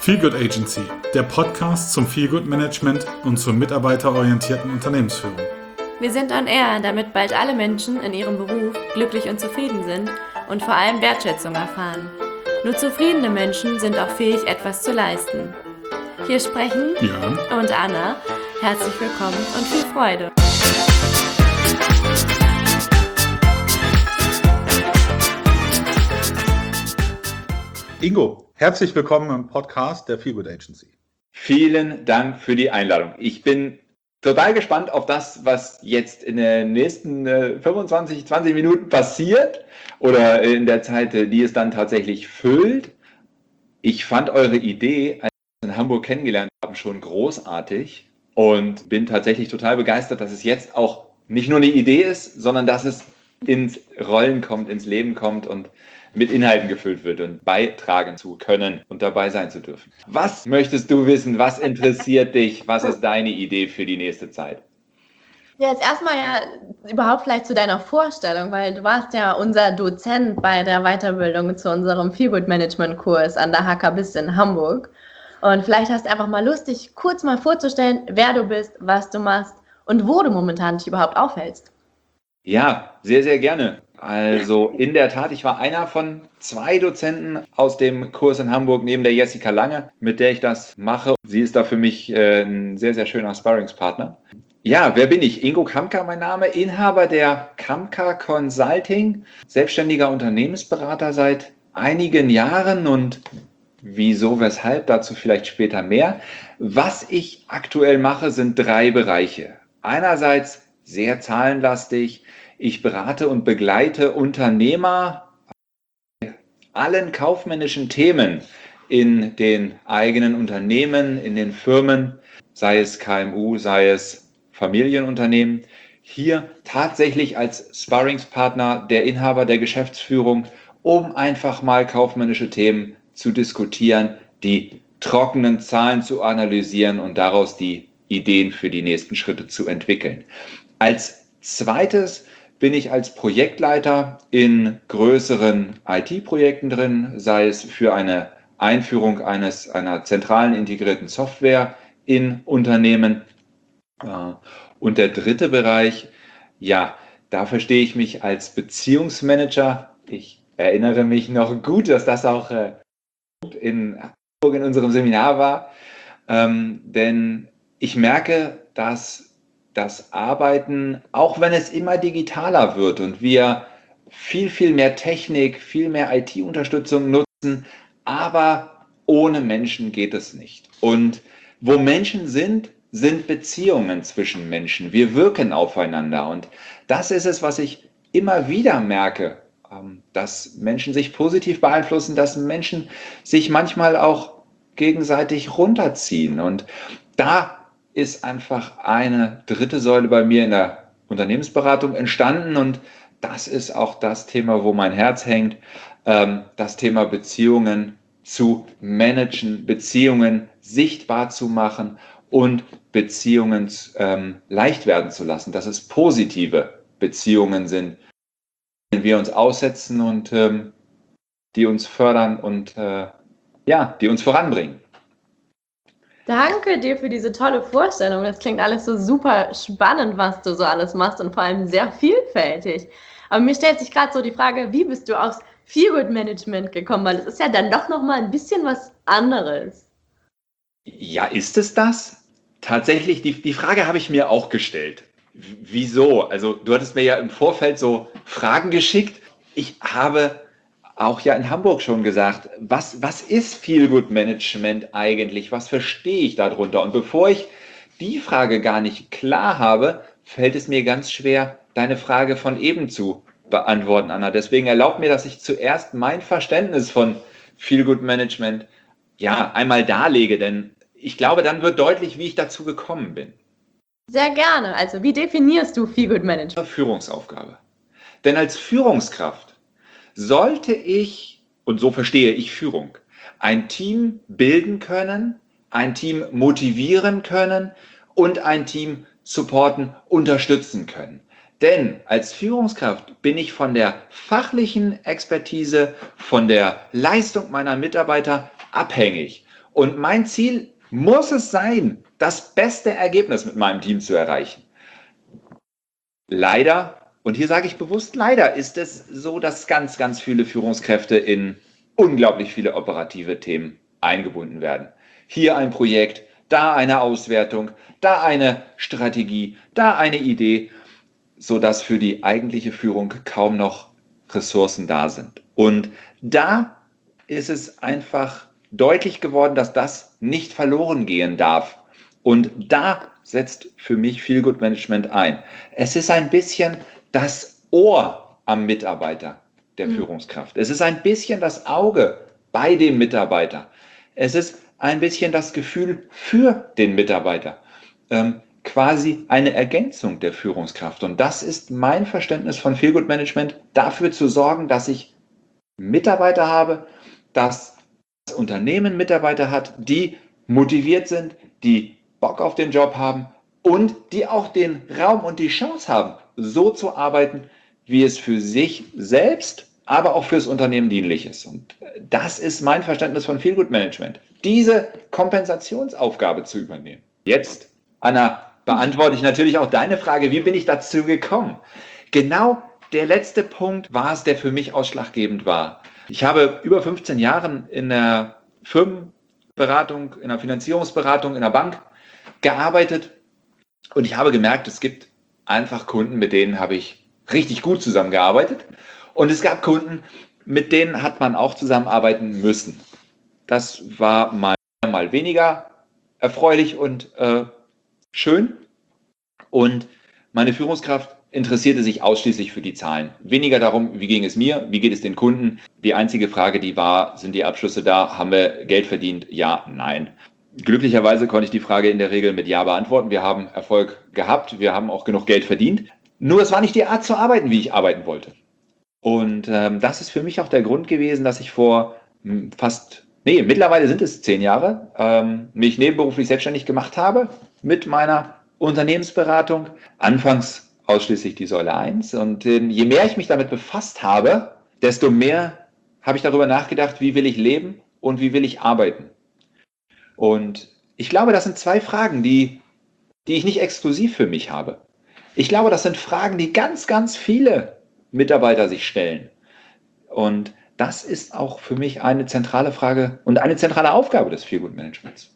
Feelgood Agency, der Podcast zum Feelgood Management und zur mitarbeiterorientierten Unternehmensführung. Wir sind on air, damit bald alle Menschen in ihrem Beruf glücklich und zufrieden sind und vor allem Wertschätzung erfahren. Nur zufriedene Menschen sind auch fähig, etwas zu leisten. Hier sprechen Jörn und Anna. Herzlich willkommen und viel Freude. Ingo, herzlich willkommen im Podcast der Feelgood Agency. Vielen Dank für die Einladung. Ich bin total gespannt auf das, was jetzt in den nächsten 25, 20 Minuten passiert oder in der Zeit, die es dann tatsächlich füllt. Ich fand eure Idee, als wir in Hamburg kennengelernt haben, schon großartig und bin tatsächlich total begeistert, dass es jetzt auch nicht nur eine Idee ist, sondern dass es ins Rollen kommt, ins Leben kommt und mit Inhalten gefüllt wird und beitragen zu können und dabei sein zu dürfen. Was möchtest du wissen? Was interessiert dich? Was ist deine Idee für die nächste Zeit? Ja, jetzt erstmal überhaupt vielleicht zu deiner Vorstellung, weil du warst ja unser Dozent bei der Weiterbildung zu unserem Feelgood Management Kurs an der HKBIS in Hamburg. Und vielleicht hast du einfach mal Lust, dich kurz mal vorzustellen, wer du bist, was du machst und wo du momentan dich überhaupt aufhältst. Ja, sehr, sehr gerne. Also in der Tat, ich war einer von 2 Dozenten aus dem Kurs in Hamburg neben der Jessica Lange, mit der ich das mache. Sie ist da für mich ein sehr, sehr schöner Sparringspartner. Ja, wer bin ich? Ingo Kamka, mein Name, Inhaber der Kamka Consulting, selbstständiger Unternehmensberater seit einigen Jahren und wieso, weshalb, dazu vielleicht später mehr. Was ich aktuell mache, sind 3 Bereiche. Einerseits sehr zahlenlastig. Ich berate und begleite Unternehmer bei allen kaufmännischen Themen in den eigenen Unternehmen, in den Firmen, sei es KMU, sei es Familienunternehmen. Hier tatsächlich als Sparringspartner der Inhaber der Geschäftsführung, um einfach mal kaufmännische Themen zu diskutieren, die trockenen Zahlen zu analysieren und daraus die Ideen für die nächsten Schritte zu entwickeln. Als zweites bin ich als Projektleiter in größeren IT-Projekten drin, sei es für eine Einführung einer zentralen integrierten Software in Unternehmen. Und der dritte Bereich, ja, da verstehe ich mich als Beziehungsmanager. Ich erinnere mich noch gut, dass das auch in Hamburg in unserem Seminar war, denn ich merke, dass das Arbeiten, auch wenn es immer digitaler wird und wir viel, viel mehr Technik, viel mehr IT-Unterstützung nutzen, aber ohne Menschen geht es nicht. Und wo Menschen sind, sind Beziehungen zwischen Menschen. Wir wirken aufeinander und das ist es, was ich immer wieder merke, dass Menschen sich positiv beeinflussen, dass Menschen sich manchmal auch gegenseitig runterziehen und da ist einfach eine dritte Säule bei mir in der Unternehmensberatung entstanden und das ist auch das Thema, wo mein Herz hängt, das Thema Beziehungen zu managen, Beziehungen sichtbar zu machen und Beziehungen leicht werden zu lassen, dass es positive Beziehungen sind, denen wir uns aussetzen und die uns fördern und die uns voranbringen. Danke dir für diese tolle Vorstellung. Das klingt alles so super spannend, was du so alles machst und vor allem sehr vielfältig. Aber mir stellt sich gerade so die Frage, wie bist du aufs Feelgood Management gekommen? Weil es ist ja dann doch nochmal ein bisschen was anderes. Ja, ist es das? Tatsächlich, die Frage habe ich mir auch gestellt. Wieso? Also du hattest mir ja im Vorfeld so Fragen geschickt. Ich habe auch ja in Hamburg schon gesagt, was ist Feelgood Management eigentlich? Was verstehe ich darunter? Und bevor ich die Frage gar nicht klar habe, fällt es mir ganz schwer, deine Frage von eben zu beantworten, Anna. Deswegen erlaubt mir, dass ich zuerst mein Verständnis von Feelgood Management einmal darlege, denn ich glaube, dann wird deutlich, wie ich dazu gekommen bin. Sehr gerne. Also, wie definierst du Feelgood Management? Führungsaufgabe. Denn als Führungskraft sollte ich, und so verstehe ich Führung, ein Team bilden können, ein Team motivieren können und ein Team supporten, unterstützen können. Denn als Führungskraft bin ich von der fachlichen Expertise, von der Leistung meiner Mitarbeiter abhängig. Und mein Ziel muss es sein, das beste Ergebnis mit meinem Team zu erreichen. Leider, und hier sage ich bewusst leider, ist es so, dass ganz, ganz viele Führungskräfte in unglaublich viele operative Themen eingebunden werden. Hier ein Projekt, da eine Auswertung, da eine Strategie, da eine Idee, sodass für die eigentliche Führung kaum noch Ressourcen da sind. Und da ist es einfach deutlich geworden, dass das nicht verloren gehen darf. Und da setzt für mich Feel-Good Management ein. Es ist ein bisschen das Ohr am Mitarbeiter der Führungskraft. Es ist ein bisschen das Auge bei dem Mitarbeiter. Es ist ein bisschen das Gefühl für den Mitarbeiter. Quasi eine Ergänzung der Führungskraft. Und das ist mein Verständnis von Feel-Good Management, dafür zu sorgen, dass ich Mitarbeiter habe, dass das Unternehmen Mitarbeiter hat, die motiviert sind, die Bock auf den Job haben und die auch den Raum und die Chance haben, so zu arbeiten, wie es für sich selbst, aber auch fürs Unternehmen dienlich ist. Und das ist mein Verständnis von Feel-Good Management, diese Kompensationsaufgabe zu übernehmen. Jetzt, Anna, beantworte ich natürlich auch deine Frage, wie bin ich dazu gekommen? Genau der letzte Punkt war es, der für mich ausschlaggebend war. Ich habe über 15 Jahre in der Firmenberatung, in der Finanzierungsberatung, in der Bank gearbeitet und ich habe gemerkt, es gibt einfach Kunden, mit denen habe ich richtig gut zusammengearbeitet und es gab Kunden, mit denen hat man auch zusammenarbeiten müssen. Das war mal weniger erfreulich und schön und meine Führungskraft interessierte sich ausschließlich für die Zahlen. Weniger darum, wie ging es mir, wie geht es den Kunden. Die einzige Frage, die war, sind die Abschlüsse da, haben wir Geld verdient? Ja, nein. Glücklicherweise konnte ich die Frage in der Regel mit Ja beantworten. Wir haben Erfolg gehabt, wir haben auch genug Geld verdient. Nur es war nicht die Art zu arbeiten, wie ich arbeiten wollte. Und das ist für mich auch der Grund gewesen, dass ich mittlerweile sind es 10 Jahre, mich nebenberuflich selbstständig gemacht habe mit meiner Unternehmensberatung. Anfangs ausschließlich die Säule 1. Und je mehr ich mich damit befasst habe, desto mehr habe ich darüber nachgedacht, wie will ich leben und wie will ich arbeiten. Und ich glaube, das sind 2 Fragen, die ich nicht exklusiv für mich habe. Ich glaube, das sind Fragen, die ganz, ganz viele Mitarbeiter sich stellen. Und das ist auch für mich eine zentrale Frage und eine zentrale Aufgabe des Feel-Good Managements.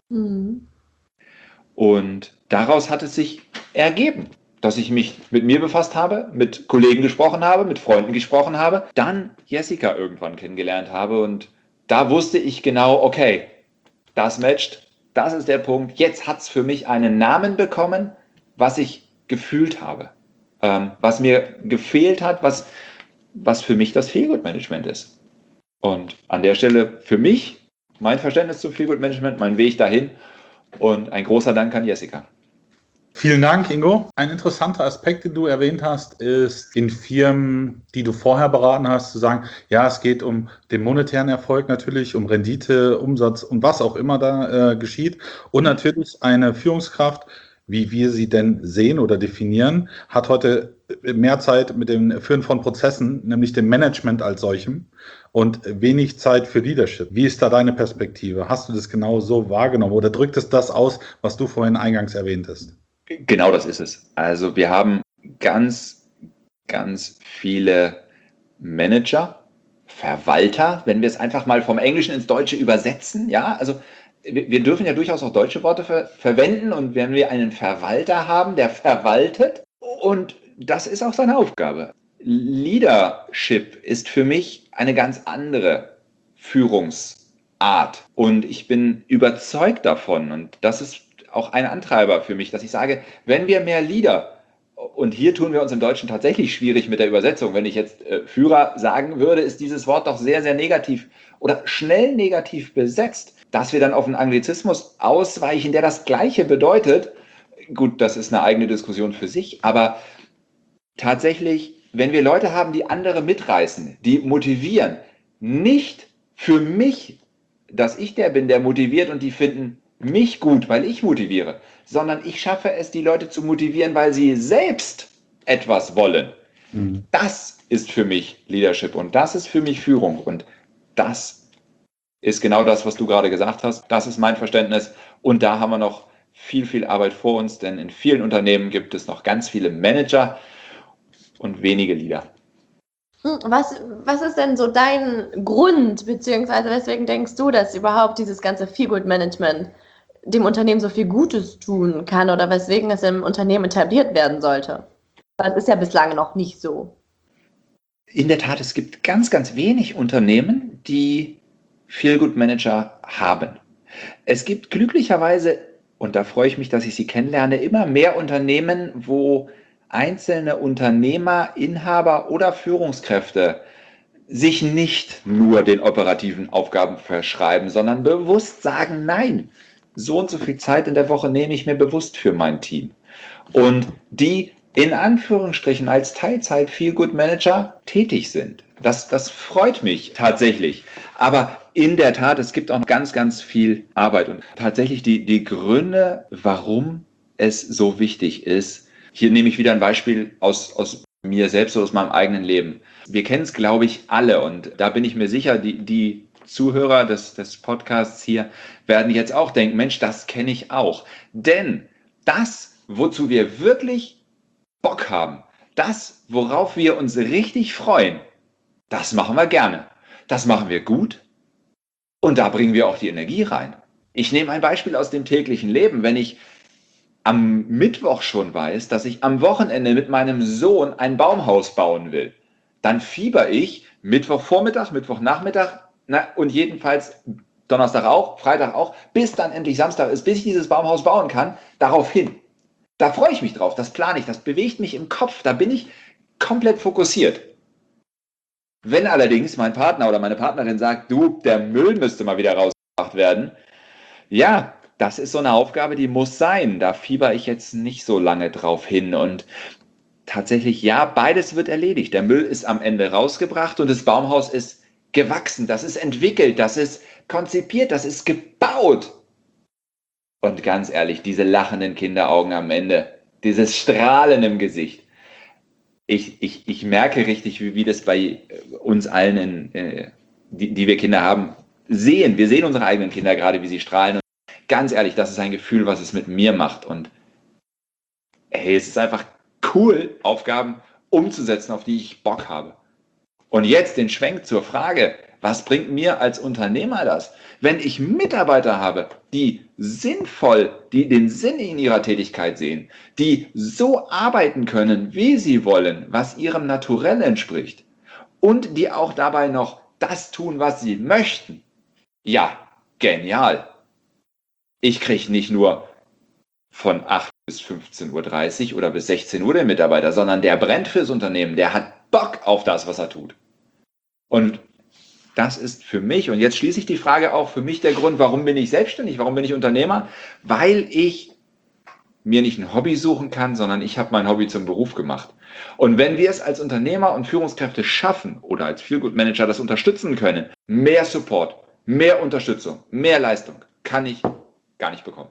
Und daraus hat es sich ergeben, dass ich mich mit mir befasst habe, mit Kollegen gesprochen habe, mit Freunden gesprochen habe, dann Jessica irgendwann kennengelernt habe und da wusste ich genau, okay, das matcht, das ist der Punkt, jetzt hat es für mich einen Namen bekommen, was ich gefühlt habe, was mir gefehlt hat, was für mich das Feel-Good Management ist. Und an der Stelle für mich, mein Verständnis zum Feel-Good Management, mein Weg dahin und ein großer Dank an Jessica. Vielen Dank, Ingo. Ein interessanter Aspekt, den du erwähnt hast, ist in Firmen, die du vorher beraten hast, zu sagen, ja, es geht um den monetären Erfolg natürlich, um Rendite, Umsatz und was auch immer da geschieht. Und natürlich eine Führungskraft, wie wir sie denn sehen oder definieren, hat heute mehr Zeit mit dem Führen von Prozessen, nämlich dem Management als solchem und wenig Zeit für Leadership. Wie ist da deine Perspektive? Hast du das genau so wahrgenommen oder drückt es das aus, was du vorhin eingangs erwähnt hast? Genau das ist es. Also wir haben ganz, ganz viele Manager, Verwalter, wenn wir es einfach mal vom Englischen ins Deutsche übersetzen. Ja, also wir dürfen ja durchaus auch deutsche Worte verwenden und wenn wir einen Verwalter haben, der verwaltet und das ist auch seine Aufgabe. Leadership ist für mich eine ganz andere Führungsart und ich bin überzeugt davon und das ist auch ein Antreiber für mich, dass ich sage, wenn wir mehr Leader, und hier tun wir uns im Deutschen tatsächlich schwierig mit der Übersetzung, wenn ich jetzt Führer sagen würde, ist dieses Wort doch sehr, sehr negativ oder schnell negativ besetzt, dass wir dann auf einen Anglizismus ausweichen, der das Gleiche bedeutet. Gut, das ist eine eigene Diskussion für sich, aber tatsächlich, wenn wir Leute haben, die andere mitreißen, die motivieren, nicht für mich, dass ich der bin, der motiviert und die finden mich gut, weil ich motiviere, sondern ich schaffe es, die Leute zu motivieren, weil sie selbst etwas wollen. Das ist für mich Leadership und das ist für mich Führung und das ist genau das, was du gerade gesagt hast. Das ist mein Verständnis. Und da haben wir noch viel, viel Arbeit vor uns, denn in vielen Unternehmen gibt es noch ganz viele Manager und wenige Leader. Was ist denn so dein Grund, beziehungsweise weswegen denkst du, dass überhaupt dieses ganze Feel-Good-Management dem Unternehmen so viel Gutes tun kann oder weswegen es im Unternehmen etabliert werden sollte? Das ist ja bislang noch nicht so. In der Tat, es gibt ganz, ganz wenig Unternehmen, die Feel-Good-Manager haben. Es gibt glücklicherweise, und da freue ich mich, dass ich sie kennenlerne, immer mehr Unternehmen, wo einzelne Unternehmer, Inhaber oder Führungskräfte sich nicht nur den operativen Aufgaben verschreiben, sondern bewusst sagen, nein, so und so viel Zeit in der Woche nehme ich mir bewusst für mein Team. Und die in Anführungsstrichen als Teilzeit-Feel-Good-Manager tätig sind. Das freut mich tatsächlich. Aber in der Tat, es gibt auch ganz, ganz viel Arbeit. Und tatsächlich die Gründe, warum es so wichtig ist, hier nehme ich wieder ein Beispiel aus mir selbst oder aus meinem eigenen Leben. Wir kennen es, glaube ich, alle. Und da bin ich mir sicher, die Zuhörer des Podcasts hier werden jetzt auch denken, Mensch, das kenne ich auch. Denn das, wozu wir wirklich Bock haben, das, worauf wir uns richtig freuen, das machen wir gerne. Das machen wir gut und da bringen wir auch die Energie rein. Ich nehme ein Beispiel aus dem täglichen Leben. Wenn ich am Mittwoch schon weiß, dass ich am Wochenende mit meinem Sohn ein Baumhaus bauen will, dann fieber ich Mittwochvormittag, Mittwochnachmittag und jedenfalls Donnerstag auch, Freitag auch, bis dann endlich Samstag ist, bis ich dieses Baumhaus bauen kann, darauf hin. Da freue ich mich drauf, das plane ich, das bewegt mich im Kopf, da bin ich komplett fokussiert. Wenn allerdings mein Partner oder meine Partnerin sagt, du, der Müll müsste mal wieder rausgebracht werden, ja, das ist so eine Aufgabe, die muss sein. Da fieber ich jetzt nicht so lange drauf hin. Und tatsächlich, ja, beides wird erledigt. Der Müll ist am Ende rausgebracht und das Baumhaus ist gewachsen, das ist entwickelt, das ist konzipiert, das ist gebaut. Und ganz ehrlich, diese lachenden Kinderaugen am Ende, dieses Strahlen im Gesicht. Ich merke richtig, wie das bei uns allen, die wir Kinder haben, sehen. Wir sehen unsere eigenen Kinder gerade, wie sie strahlen. Und ganz ehrlich, das ist ein Gefühl, was es mit mir macht. Und hey, es ist einfach cool, Aufgaben umzusetzen, auf die ich Bock habe. Und jetzt den Schwenk zur Frage, was bringt mir als Unternehmer das? Wenn ich Mitarbeiter habe, die sinnvoll, die den Sinn in ihrer Tätigkeit sehen, die so arbeiten können, wie sie wollen, was ihrem Naturell entspricht und die auch dabei noch das tun, was sie möchten. Ja, genial. Ich kriege nicht nur von 8 bis 15:30 Uhr oder bis 16 Uhr den Mitarbeiter, sondern der brennt fürs Unternehmen, der hat Bock auf das, was er tut. Und das ist für mich, und jetzt schließe ich die Frage auch, für mich der Grund, warum bin ich selbstständig, warum bin ich Unternehmer? Weil ich mir nicht ein Hobby suchen kann, sondern ich habe mein Hobby zum Beruf gemacht. Und wenn wir es als Unternehmer und Führungskräfte schaffen oder als Feel-Good-Manager das unterstützen können, mehr Support, mehr Unterstützung, mehr Leistung kann ich gar nicht bekommen.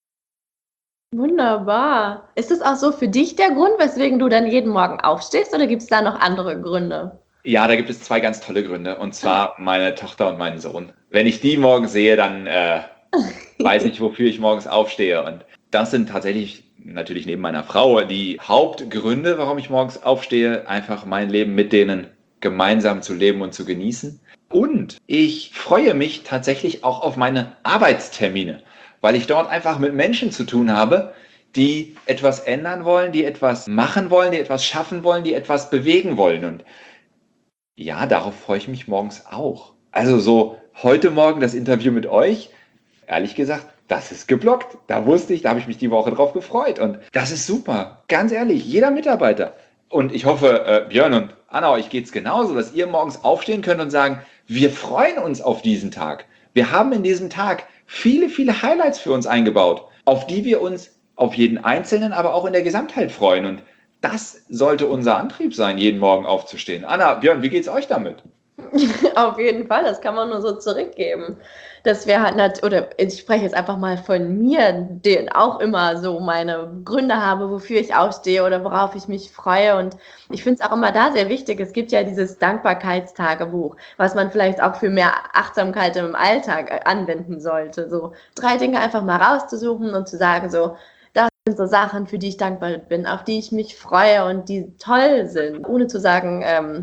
Wunderbar. Ist das auch so für dich der Grund, weswegen du dann jeden Morgen aufstehst, oder gibt es da noch andere Gründe? Ja, da gibt es 2 ganz tolle Gründe, und zwar meine Tochter und meinen Sohn. Wenn ich die morgen sehe, dann weiß ich, wofür ich morgens aufstehe. Und das sind tatsächlich natürlich neben meiner Frau die Hauptgründe, warum ich morgens aufstehe, einfach mein Leben mit denen gemeinsam zu leben und zu genießen. Und ich freue mich tatsächlich auch auf meine Arbeitstermine, weil ich dort einfach mit Menschen zu tun habe, die etwas ändern wollen, die etwas machen wollen, die etwas schaffen wollen, die etwas bewegen wollen. Und ja, darauf freue ich mich morgens auch. Also so heute Morgen das Interview mit euch, ehrlich gesagt, das ist geblockt. Da wusste ich, da habe ich mich die Woche drauf gefreut. Und das ist super. Ganz ehrlich, jeder Mitarbeiter. Und ich hoffe, Björn und Anna, euch geht es genauso, dass ihr morgens aufstehen könnt und sagen, wir freuen uns auf diesen Tag. Wir haben in diesem Tag viele, viele Highlights für uns eingebaut, auf die wir uns auf jeden Einzelnen, aber auch in der Gesamtheit freuen. Und das sollte unser Antrieb sein, jeden Morgen aufzustehen. Anna, Björn, wie geht's euch damit? Auf jeden Fall, das kann man nur so zurückgeben. Dass wir halt, oder ich spreche jetzt einfach mal von mir, den auch immer so meine Gründe habe, wofür ich aufstehe oder worauf ich mich freue. Und ich finde es auch immer da sehr wichtig. Es gibt ja dieses Dankbarkeitstagebuch, was man vielleicht auch für mehr Achtsamkeit im Alltag anwenden sollte. So 3 Dinge einfach mal rauszusuchen und zu sagen, so, das sind so Sachen, für die ich dankbar bin, auf die ich mich freue und die toll sind, ohne zu sagen,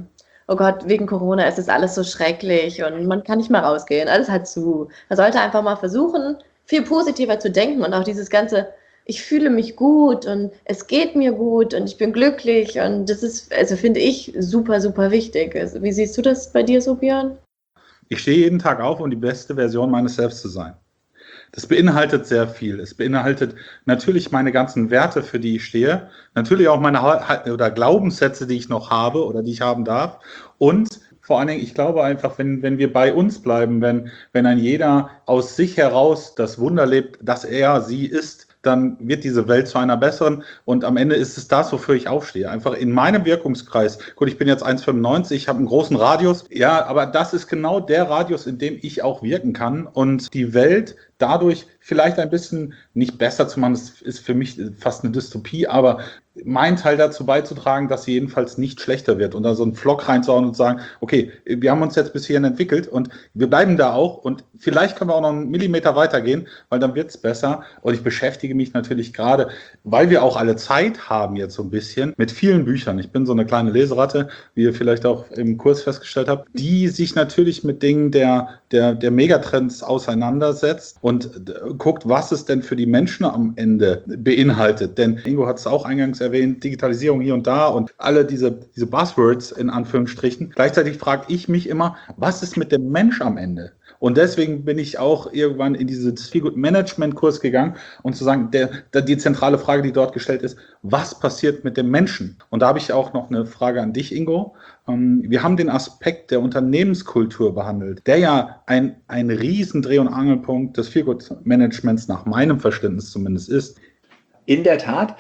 oh Gott, wegen Corona ist es alles so schrecklich und man kann nicht mehr rausgehen, alles hat zu. Man sollte einfach mal versuchen, viel positiver zu denken und auch dieses ganze, ich fühle mich gut und es geht mir gut und ich bin glücklich und das ist, also finde ich, super, super wichtig. Also, wie siehst du das bei dir so, Björn? Ich stehe jeden Tag auf, um die beste Version meines Selbst zu sein. Das beinhaltet sehr viel. Es beinhaltet natürlich meine ganzen Werte, für die ich stehe, natürlich auch meine oder Glaubenssätze, die ich noch habe oder die ich haben darf. Und vor allen Dingen, ich glaube einfach, wenn wir bei uns bleiben, wenn ein jeder aus sich heraus das Wunder lebt, dass er sie ist, dann wird diese Welt zu einer besseren. Und am Ende ist es das, wofür ich aufstehe. Einfach in meinem Wirkungskreis. Gut, ich bin jetzt 1,95, ich habe einen großen Radius. Ja, aber das ist genau der Radius, in dem ich auch wirken kann. Und die Welt dadurch vielleicht ein bisschen nicht besser zu machen, das ist für mich fast eine Dystopie, aber mein Teil dazu beizutragen, dass sie jedenfalls nicht schlechter wird und da so einen Flock reinzuhauen und sagen, okay, wir haben uns jetzt bis hierhin entwickelt und wir bleiben da auch und vielleicht können wir auch noch einen Millimeter weitergehen, weil dann wird es besser und ich beschäftige mich natürlich gerade, weil wir auch alle Zeit haben jetzt so ein bisschen, mit vielen Büchern. Ich bin so eine kleine Leseratte, wie ihr vielleicht auch im Kurs festgestellt habt, die sich natürlich mit Dingen der Megatrends auseinandersetzt und guckt, was es denn für die Menschen am Ende beinhaltet. Denn Ingo hat es auch eingangs erwähnt, Digitalisierung hier und da und alle diese Buzzwords in Anführungsstrichen. Gleichzeitig frage ich mich immer, was ist mit dem Mensch am Ende? Und deswegen bin ich auch irgendwann in diesen Feelgood-Management-Kurs gegangen und zu sagen, die zentrale Frage, die dort gestellt ist, was passiert mit dem Menschen? Und da habe ich auch noch eine Frage an dich, Ingo. Wir haben den Aspekt der Unternehmenskultur behandelt, der ja ein riesen Dreh- und Angelpunkt des Feelgood-Managements nach meinem Verständnis zumindest ist. In der Tat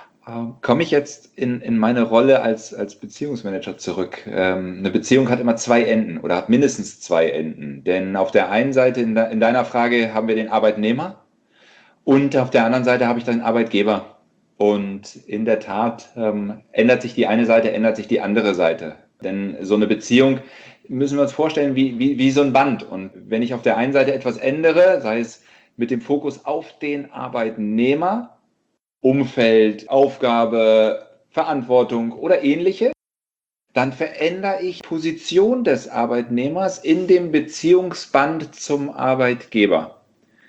komme ich jetzt in meine Rolle als Beziehungsmanager zurück. Eine Beziehung hat immer 2 Enden oder hat mindestens 2 Enden. Denn auf der einen Seite in deiner Frage haben wir den Arbeitnehmer und auf der anderen Seite habe ich den Arbeitgeber. Und in der Tat ändert sich die eine Seite, ändert sich die andere Seite. Denn so eine Beziehung müssen wir uns vorstellen wie so ein Band. Und wenn ich auf der einen Seite etwas ändere, sei es mit dem Fokus auf den Arbeitnehmer, Umfeld, Aufgabe, Verantwortung oder ähnliche, dann verändere ich Position des Arbeitnehmers in dem Beziehungsband zum Arbeitgeber.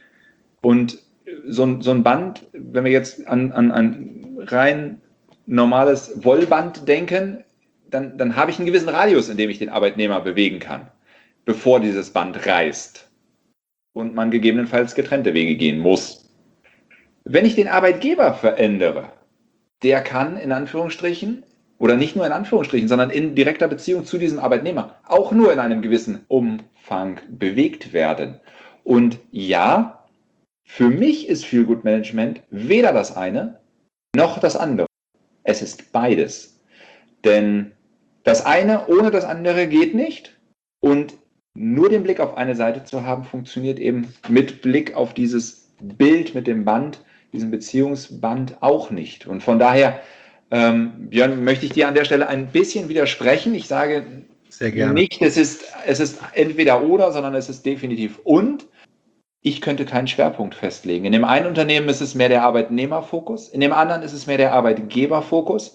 Und so ein Band, wenn wir jetzt an ein rein normales Wollband denken, dann habe ich einen gewissen Radius, in dem ich den Arbeitnehmer bewegen kann, bevor dieses Band reißt und man gegebenenfalls getrennte Wege gehen muss. Wenn ich den Arbeitgeber verändere, der kann in Anführungsstrichen oder nicht nur in Anführungsstrichen, sondern in direkter Beziehung zu diesem Arbeitnehmer auch nur in einem gewissen Umfang bewegt werden. Und ja, für mich ist Feelgood Management weder das eine noch das andere. Es ist beides. Denn das eine ohne das andere geht nicht. Und nur den Blick auf eine Seite zu haben, funktioniert eben mit Blick auf dieses Bild mit dem Band, diesem Beziehungsband auch nicht. Und von daher, Björn, möchte ich dir an der Stelle ein bisschen widersprechen. Ich sage Sehr gerne. nicht, es ist entweder oder, sondern es ist definitiv und. Ich könnte keinen Schwerpunkt festlegen. In dem einen Unternehmen ist es mehr der Arbeitnehmerfokus, in dem anderen ist es mehr der Arbeitgeberfokus.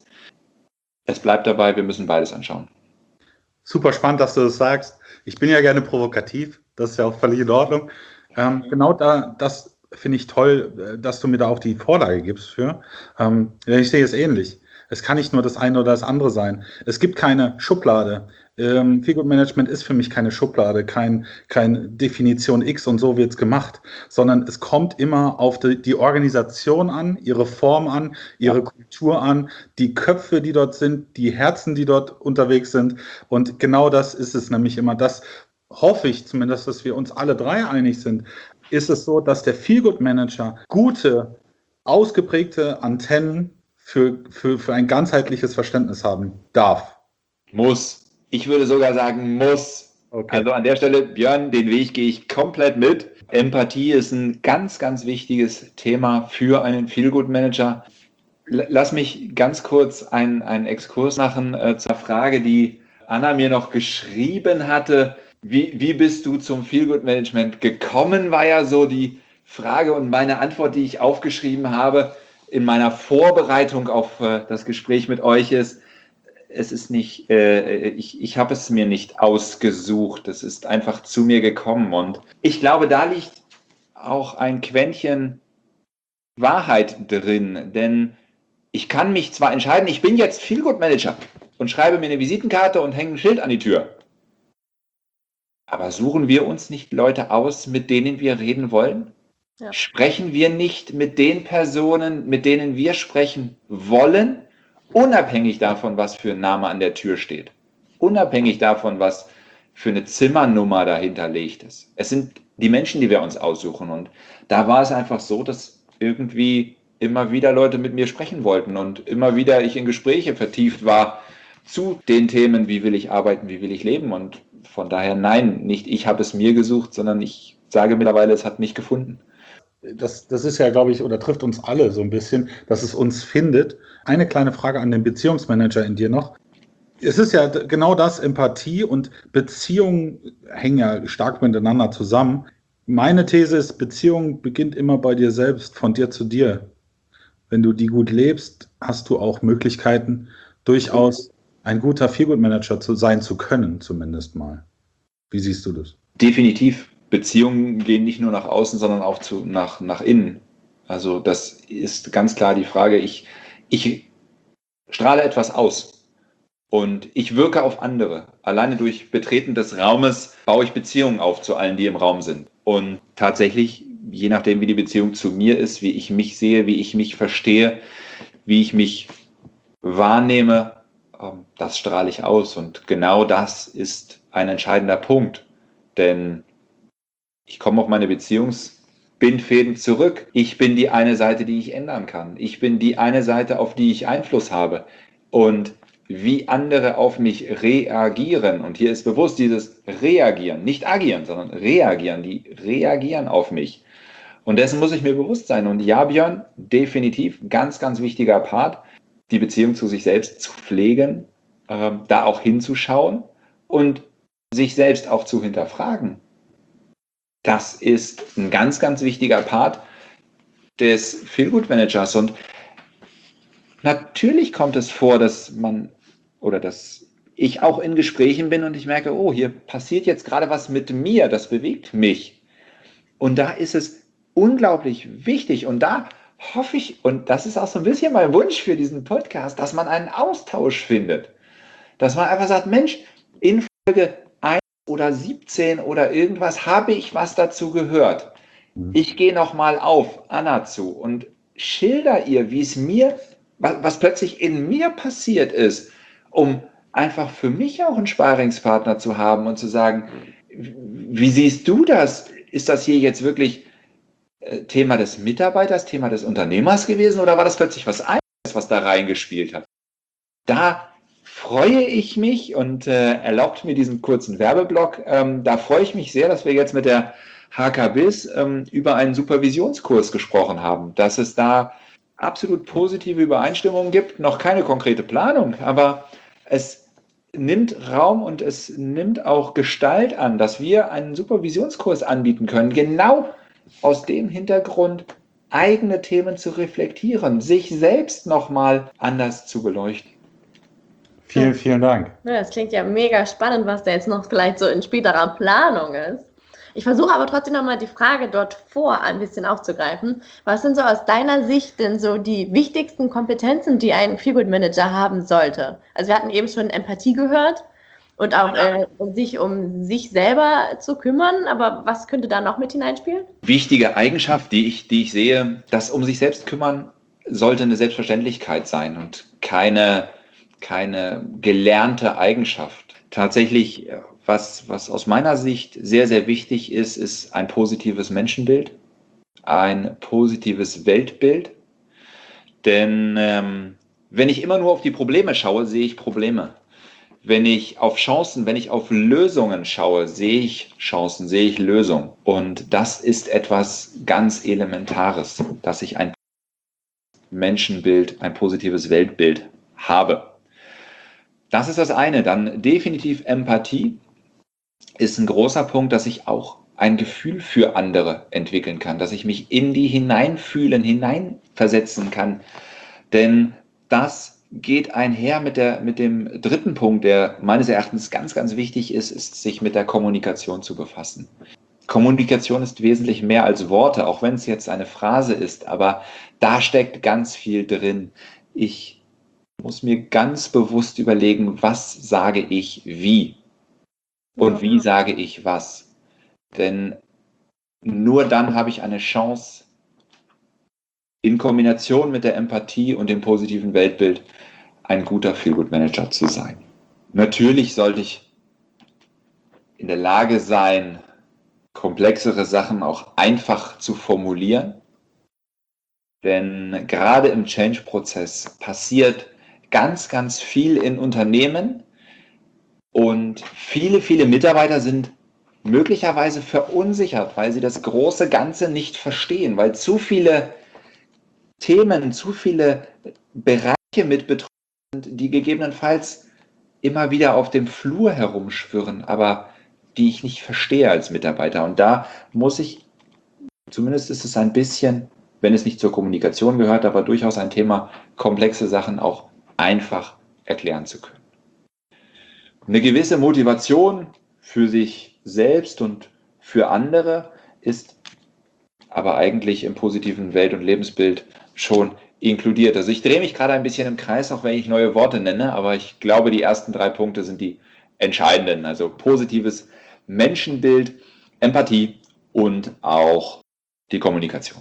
Es bleibt dabei, wir müssen beides anschauen. Super spannend, dass du das sagst. Ich bin ja gerne provokativ, das ist ja auch völlig in Ordnung. Genau das finde ich toll, dass du mir da auch die Vorlage gibst für. Ich sehe es ähnlich. Es kann nicht nur das eine oder das andere sein. Es gibt keine Schublade. Feelgood Management ist für mich keine Schublade, kein Definition X und so wird es gemacht, sondern es kommt immer auf die Organisation an, ihre Form an, ihre Kultur an, die Köpfe, die dort sind, die Herzen, die dort unterwegs sind. Und genau das ist es nämlich immer. Das hoffe ich zumindest, dass wir uns alle 3 einig sind. Ist es so, dass der Feelgood Manager gute, ausgeprägte Antennen für ein ganzheitliches Verständnis haben darf? Muss. Ich würde sogar sagen, muss. Okay. Also an der Stelle, Björn, den Weg gehe ich komplett mit. Empathie ist ein ganz, ganz wichtiges Thema für einen Feel-Good-Manager. Lass mich ganz kurz einen Exkurs machen zur Frage, die Anna mir noch geschrieben hatte. Wie bist du zum Feel-Good-Management gekommen, war ja so die Frage, und meine Antwort, die ich aufgeschrieben habe in meiner Vorbereitung auf das Gespräch mit euch ist, es ist nicht, ich habe es mir nicht ausgesucht, es ist einfach zu mir gekommen, und ich glaube, da liegt auch ein Quäntchen Wahrheit drin, denn ich kann mich zwar entscheiden, ich bin jetzt Feel-Good-Manager und schreibe mir eine Visitenkarte und hänge ein Schild an die Tür, aber suchen wir uns nicht Leute aus, mit denen wir reden wollen? Ja. Sprechen wir nicht mit den Personen, mit denen wir sprechen wollen, unabhängig davon, was für ein Name an der Tür steht, unabhängig davon, was für eine Zimmernummer dahinterlegt ist. Es sind die Menschen, die wir uns aussuchen, und da war es einfach so, dass irgendwie immer wieder Leute mit mir sprechen wollten und immer wieder ich in Gespräche vertieft war zu den Themen, wie will ich arbeiten, wie will ich leben, und von daher nein, nicht ich habe es mir gesucht, sondern ich sage mittlerweile, es hat mich gefunden. Das ist ja, glaube ich, oder trifft uns alle so ein bisschen, dass es uns findet. Eine kleine Frage an den Beziehungsmanager in dir noch. Es ist ja genau das, Empathie und Beziehung hängen ja stark miteinander zusammen. Meine These ist, Beziehung beginnt immer bei dir selbst, von dir zu dir. Wenn du die gut lebst, hast du auch Möglichkeiten, durchaus ein guter Feelgood-Manager sein zu können, zumindest mal. Wie siehst du das? Definitiv. Beziehungen gehen nicht nur nach außen, sondern auch nach innen. Also das ist ganz klar die Frage. Ich strahle etwas aus und ich wirke auf andere. Alleine durch Betreten des Raumes baue ich Beziehungen auf zu allen, die im Raum sind. Und tatsächlich, je nachdem, wie die Beziehung zu mir ist, wie ich mich sehe, wie ich mich verstehe, wie ich mich wahrnehme, das strahle ich aus. Und genau das ist ein entscheidender Punkt. Denn ich komme auf meine Beziehungsbindfäden zurück. Ich bin die eine Seite, die ich ändern kann. Ich bin die eine Seite, auf die ich Einfluss habe. Und wie andere auf mich reagieren, und hier ist bewusst dieses Reagieren, nicht agieren, sondern reagieren, die reagieren auf mich. Und dessen muss ich mir bewusst sein. Und ja, Björn, definitiv, ganz, ganz wichtiger Part, die Beziehung zu sich selbst zu pflegen, da auch hinzuschauen und sich selbst auch zu hinterfragen. Das ist ein ganz, ganz wichtiger Part des Feel-Good-Managers. Und natürlich kommt es vor, dass ich auch in Gesprächen bin und ich merke, oh, hier passiert jetzt gerade was mit mir, das bewegt mich. Und da ist es unglaublich wichtig, und da hoffe ich, und das ist auch so ein bisschen mein Wunsch für diesen Podcast, dass man einen Austausch findet. Dass man einfach sagt, Mensch, in Folge 1 oder 17 oder irgendwas habe ich was dazu gehört. Ich gehe nochmal auf Anna zu und schilder ihr, wie es mir, was plötzlich in mir passiert ist, um einfach für mich auch einen Sparingspartner zu haben und zu sagen, wie siehst du das? Ist das hier jetzt wirklich Thema des Mitarbeiters, Thema des Unternehmers gewesen, oder war das plötzlich was anderes, was da reingespielt hat? Da freue ich mich, und erlaubt mir diesen kurzen Werbeblock, da freue ich mich sehr, dass wir jetzt mit der HK-BIS über einen Supervisionskurs gesprochen haben, dass es da absolut positive Übereinstimmungen gibt, noch keine konkrete Planung, aber es nimmt Raum und es nimmt auch Gestalt an, dass wir einen Supervisionskurs anbieten können, genau aus dem Hintergrund, eigene Themen zu reflektieren, sich selbst nochmal anders zu beleuchten. Vielen, vielen Dank. Ja, das klingt ja mega spannend, was da jetzt noch vielleicht so in späterer Planung ist. Ich versuche aber trotzdem nochmal die Frage dort vor ein bisschen aufzugreifen. Was sind so aus deiner Sicht denn so die wichtigsten Kompetenzen, die ein Feelgood-Manager haben sollte? Also wir hatten eben schon Empathie gehört und auch sich um sich selber zu kümmern, aber was könnte da noch mit hineinspielen? Wichtige Eigenschaft, die ich sehe, das um sich selbst kümmern sollte eine Selbstverständlichkeit sein und keine gelernte Eigenschaft. Tatsächlich, was aus meiner Sicht sehr, sehr wichtig ist, ist ein positives Menschenbild, ein positives Weltbild. Denn wenn ich immer nur auf die Probleme schaue, sehe ich Probleme. wenn ich auf Chancen, wenn ich auf Lösungen schaue, sehe ich Chancen, sehe ich Lösungen. Und das ist etwas ganz Elementares, dass ich ein Menschenbild, ein positives Weltbild habe. Das ist das eine. Dann definitiv Empathie ist ein großer Punkt, dass ich auch ein Gefühl für andere entwickeln kann, dass ich mich in die hineinfühlen, hineinversetzen kann. Denn das geht einher mit dem dritten Punkt, der meines Erachtens ganz, ganz wichtig ist, sich mit der Kommunikation zu befassen. Kommunikation ist wesentlich mehr als Worte, auch wenn es jetzt eine Phrase ist, aber da steckt ganz viel drin. Ich muss mir ganz bewusst überlegen, was sage ich wie und wie sage ich was. Denn nur dann habe ich eine Chance, in Kombination mit der Empathie und dem positiven Weltbild ein guter Feel-Good-Manager zu sein. Natürlich sollte ich in der Lage sein, komplexere Sachen auch einfach zu formulieren. Denn gerade im Change-Prozess passiert ganz, ganz viel in Unternehmen und viele, viele Mitarbeiter sind möglicherweise verunsichert, weil sie das große Ganze nicht verstehen, weil zu viele Themen, zu viele Bereiche mit betroffen sind, die gegebenenfalls immer wieder auf dem Flur herumschwirren, aber die ich nicht verstehe als Mitarbeiter. Und da muss ich, zumindest ist es ein bisschen, wenn es nicht zur Kommunikation gehört, aber durchaus ein Thema, komplexe Sachen auch einfach erklären zu können. Eine gewisse Motivation für sich selbst und für andere ist aber eigentlich im positiven Welt- und Lebensbild schon inkludiert. Also ich drehe mich gerade ein bisschen im Kreis, auch wenn ich neue Worte nenne, aber ich glaube, die ersten 3 Punkte sind die entscheidenden. Also positives Menschenbild, Empathie und auch die Kommunikation.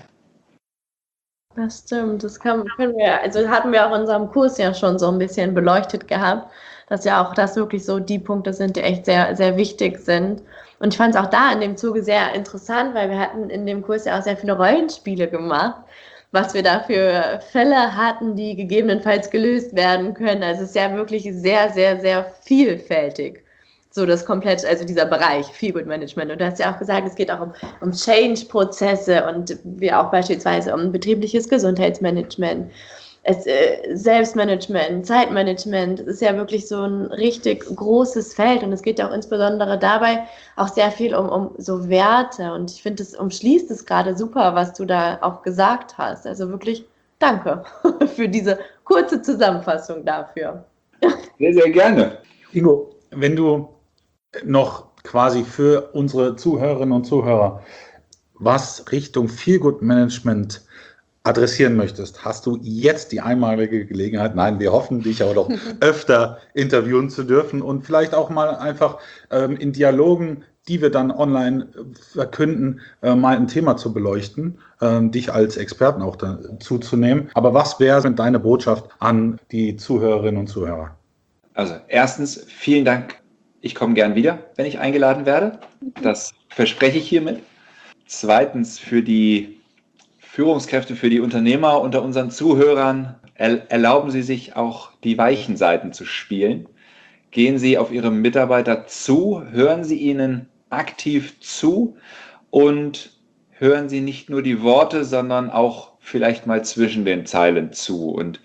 Das stimmt, können wir, also hatten wir auch in unserem Kurs ja schon so ein bisschen beleuchtet gehabt, dass ja auch das wirklich so die Punkte sind, die echt sehr, sehr wichtig sind. Und ich fand es auch da in dem Zuge sehr interessant, weil wir hatten in dem Kurs ja auch sehr viele Rollenspiele gemacht, was wir da für Fälle hatten, die gegebenenfalls gelöst werden können. Also es ist ja wirklich sehr, sehr, sehr vielfältig. So das komplett, also dieser Bereich Feel-Good Management. Und du hast ja auch gesagt, es geht auch um Change-Prozesse und wir auch beispielsweise um betriebliches Gesundheitsmanagement, Selbstmanagement, Zeitmanagement. Es ist ja wirklich so ein richtig großes Feld und es geht ja auch insbesondere dabei auch sehr viel um so Werte. Und ich finde, es umschließt es gerade super, was du da auch gesagt hast. Also wirklich danke für diese kurze Zusammenfassung dafür. Sehr, sehr gerne. Ingo, wenn du noch quasi für unsere Zuhörerinnen und Zuhörer was Richtung Feel-Good Management adressieren möchtest, hast du jetzt die einmalige Gelegenheit, nein, wir hoffen, dich aber doch öfter interviewen zu dürfen und vielleicht auch mal einfach in Dialogen, die wir dann online verkünden, mal ein Thema zu beleuchten, dich als Experten auch dazu zu nehmen. Aber was wäre deine Botschaft an die Zuhörerinnen und Zuhörer? Also erstens, vielen Dank. Ich komme gern wieder, wenn ich eingeladen werde. Das verspreche ich hiermit. Zweitens, für die Führungskräfte, für die Unternehmer unter unseren Zuhörern, erlauben Sie sich auch die weichen Seiten zu spielen. Gehen Sie auf Ihre Mitarbeiter zu, hören Sie ihnen aktiv zu und hören Sie nicht nur die Worte, sondern auch vielleicht mal zwischen den Zeilen zu. Und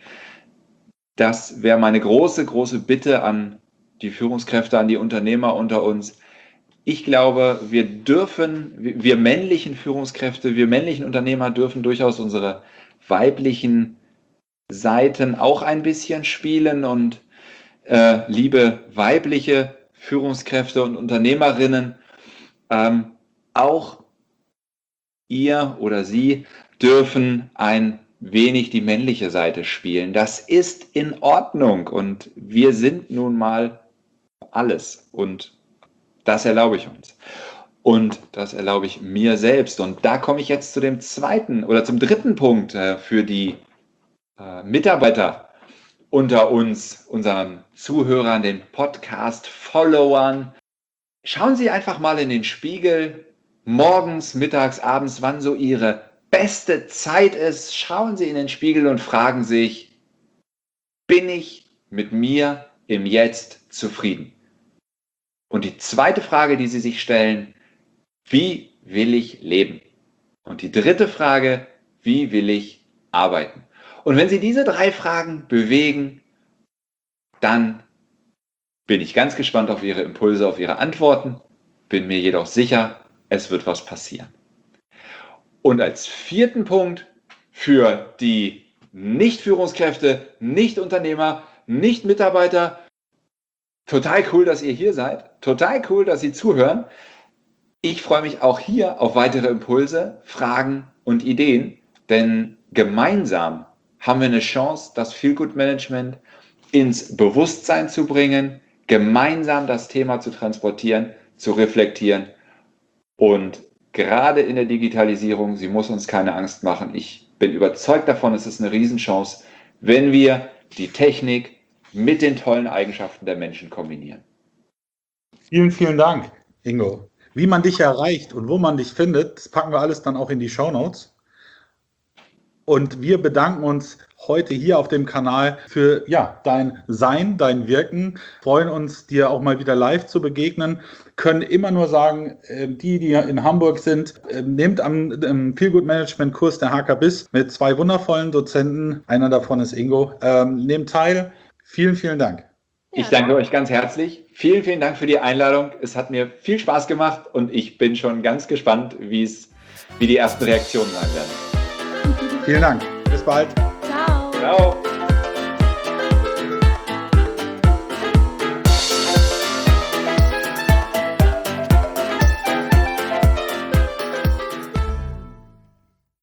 das wäre meine große, große Bitte an die Führungskräfte, an die Unternehmer unter uns. Ich glaube, wir männlichen Führungskräfte, wir männlichen Unternehmer dürfen durchaus unsere weiblichen Seiten auch ein bisschen spielen. Und liebe weibliche Führungskräfte und Unternehmerinnen, auch ihr oder sie dürfen ein wenig die männliche Seite spielen. Das ist in Ordnung und wir sind nun mal alles und das erlaube ich uns. Und das erlaube ich mir selbst. Und da komme ich jetzt zu dem zum dritten Punkt für die Mitarbeiter unter uns, unseren Zuhörern, den Podcast-Followern. Schauen Sie einfach mal in den Spiegel, morgens, mittags, abends, wann so Ihre beste Zeit ist. Schauen Sie in den Spiegel und fragen sich, bin ich mit mir im Jetzt zufrieden? Und die zweite Frage, die Sie sich stellen, wie will ich leben? Und die dritte Frage, wie will ich arbeiten? Und wenn Sie diese 3 Fragen bewegen, dann bin ich ganz gespannt auf Ihre Impulse, auf Ihre Antworten, bin mir jedoch sicher, es wird was passieren. Und als 4. Punkt für die Nicht-Führungskräfte, Nicht-Unternehmer, Nicht-Mitarbeiter, total cool, dass ihr hier seid, total cool, dass Sie zuhören. Ich freue mich auch hier auf weitere Impulse, Fragen und Ideen, denn gemeinsam haben wir eine Chance, das Feel-Good-Management ins Bewusstsein zu bringen, gemeinsam das Thema zu transportieren, zu reflektieren und gerade in der Digitalisierung, sie muss uns keine Angst machen. Ich bin überzeugt davon, es ist eine Riesenchance, wenn wir die Technik mit den tollen Eigenschaften der Menschen kombinieren. Vielen, vielen Dank, Ingo. Wie man dich erreicht und wo man dich findet, das packen wir alles dann auch in die Shownotes. Und wir bedanken uns heute hier auf dem Kanal für dein Sein, dein Wirken. Freuen uns, dir auch mal wieder live zu begegnen. Können immer nur sagen, die in Hamburg sind, nehmt am Feel-Good-Management-Kurs der HK-BIS mit 2 wundervollen Dozenten. Einer davon ist Ingo. Nehmt teil. Vielen, vielen Dank. Ich danke euch ganz herzlich. Vielen, vielen Dank für die Einladung. Es hat mir viel Spaß gemacht und ich bin schon ganz gespannt, wie die ersten Reaktionen sein werden. Vielen Dank. Bis bald. Ciao. Ciao.